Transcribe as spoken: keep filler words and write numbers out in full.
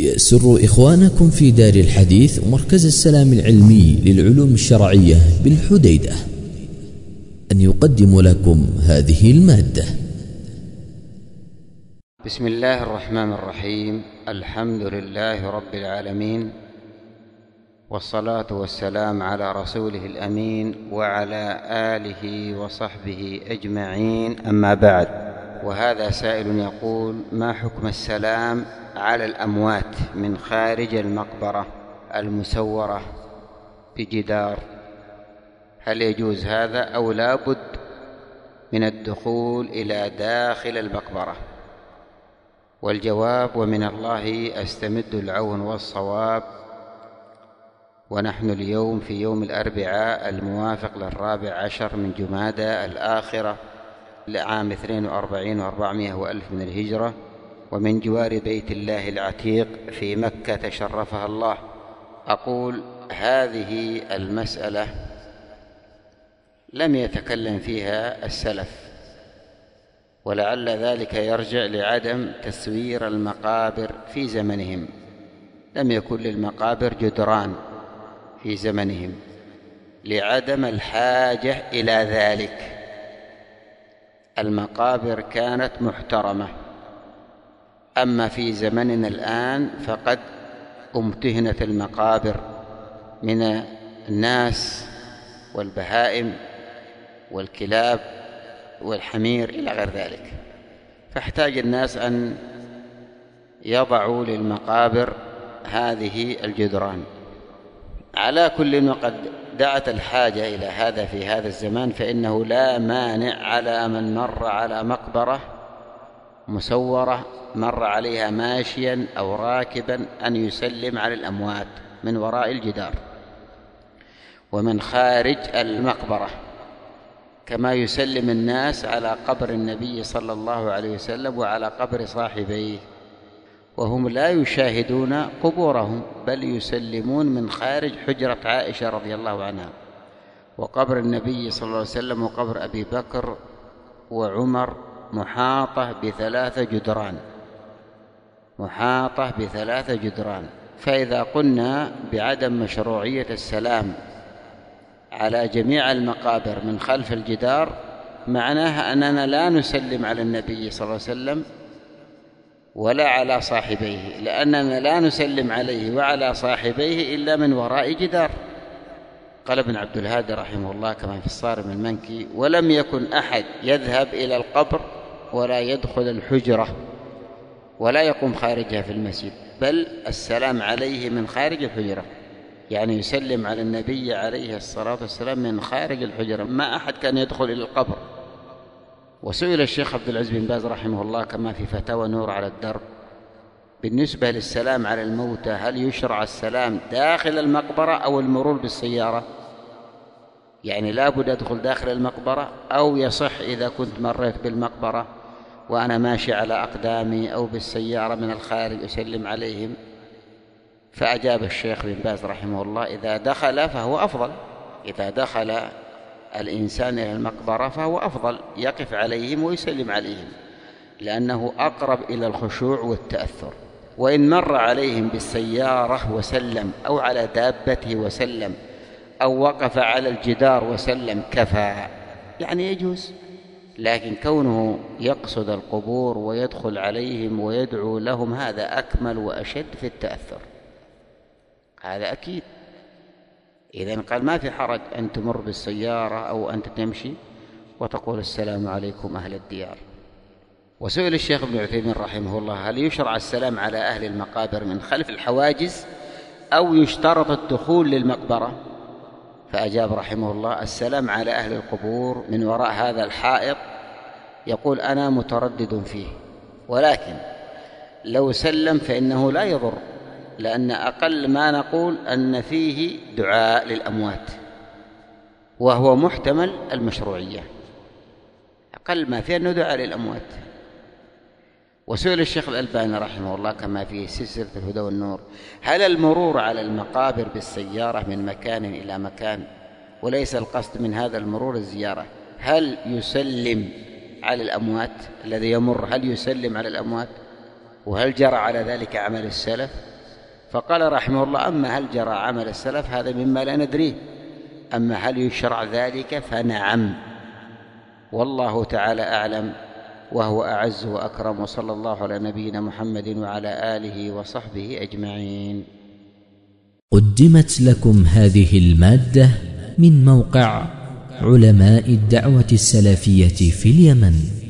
يسر إخوانكم في دار الحديث ومركز السلام العلمي للعلوم الشرعية بالحديدة أن يقدم لكم هذه المادة. بسم الله الرحمن الرحيم. الحمد لله رب العالمين، والصلاة والسلام على رسوله الأمين وعلى آله وصحبه أجمعين، أما بعد. وهذا سائل يقول: ما حكم السلام على الأموات من خارج المقبرة المسورة بجدار؟ هل يجوز هذا أو لا بد من الدخول إلى داخل المقبرة؟ والجواب: ومن الله أستمد العون والصواب، ونحن اليوم في يوم الأربعاء الموافق للرابع عشر من جمادى الآخرة لعام اثنين وأربعين وأربعمائة وألف من الهجرة، ومن جوار بيت الله العتيق في مكة شرفها الله. أقول: هذه المسألة لم يتكلم فيها السلف، ولعل ذلك يرجع لعدم تسوير المقابر في زمنهم. لم يكن للمقابر جدران في زمنهم لعدم الحاجة إلى ذلك. المقابر كانت محترمة. أما في زمننا الآن فقد امتهنت المقابر من الناس والبهائم والكلاب والحمير إلى غير ذلك، فاحتاج الناس أن يضعوا للمقابر هذه الجدران. على كل، وقد دعت الحاجة إلى هذا في هذا الزمان، فإنه لا مانع على من مر على مقبرة مسورة، مر عليها ماشيا أو راكبا، أن يسلم على الأموات من وراء الجدار ومن خارج المقبرة، كما يسلم الناس على قبر النبي صلى الله عليه وسلم وعلى قبر صاحبيه، وهم لا يشاهدون قبورهم بل يسلمون من خارج حجرة عائشة رضي الله عنها، وقبر النبي صلى الله عليه وسلم وقبر أبي بكر وعمر محاطة بثلاثة جدران محاطة بثلاثة جدران. فإذا قلنا بعدم مشروعية السلام على جميع المقابر من خلف الجدار، معناها أننا لا نسلم على النبي صلى الله عليه وسلم ولا على صاحبيه، لأننا لا نسلم عليه وعلى صاحبيه إلا من وراء جدار. قال ابن عبد الهادي رحمه الله كما في الصارم المنكي: ولم يكن أحد يذهب إلى القبر ولا يدخل الحجرة ولا يقوم خارجها في المسجد، بل السلام عليه من خارج الحجرة، يعني يسلم على النبي عليه الصلاة والسلام من خارج الحجرة. ما أحد كان يدخل إلى القبر. وسئل الشيخ عبد العزيز بن باز رحمه الله كما في فتاوى نور على الدرب بالنسبة للسلام على الموتى: هل يشرع السلام داخل المقبرة أو المرور بالسيارة؟ يعني لا بد أدخل داخل المقبرة، أو يصح إذا كنت مريت بالمقبرة وأنا ماشي على أقدامي أو بالسيارة من الخارج أسلم عليهم؟ فأجاب الشيخ بن باز رحمه الله: إذا دخل فهو أفضل، إذا دخل الإنسان إلى المقبرة فهو أفضل، يقف عليهم ويسلم عليهم، لأنه أقرب إلى الخشوع والتأثر. وإن مر عليهم بالسيارة وسلم، أو على دابته وسلم، أو وقف على الجدار وسلم، كفى، يعني يجوز. لكن كونه يقصد القبور ويدخل عليهم ويدعو لهم، هذا أكمل وأشد في التأثر، هذا أكيد. إذن قال: ما في حرج أن تمر بالسيارة أو أنت تمشي وتقول السلام عليكم أهل الديار. وسئل الشيخ ابن عثيمين رحمه الله: هل يشرع السلام على أهل المقابر من خلف الحواجز أو يشترط الدخول للمقبرة؟ فأجاب رحمه الله: السلام على أهل القبور من وراء هذا الحائط، يقول: أنا متردد فيه، ولكن لو سلم فإنه لا يضر، لأن أقل ما نقول أن فيه دعاء للأموات، وهو محتمل المشروعية، أقل ما فيه أنه دعاء للأموات. وسئل الشيخ الألباني رحمه الله كما في سلسلة الهدى والنور: هل المرور على المقابر بالسيارة من مكان إلى مكان، وليس القصد من هذا المرور الزيارة، هل يسلم على الأموات؟ الذي يمر هل يسلم على الأموات؟ وهل جرى على ذلك عمل السلف؟ فقال رحمه الله: أما هل جرى عمل السلف هذا مما لا ندريه، أما هل يشرع ذلك فنعم، والله تعالى أعلم وهو أعز وأكرم، وصلى الله على نبينا محمد وعلى آله وصحبه أجمعين. قدمت لكم هذه المادة من موقع علماء الدعوة السلفية في اليمن.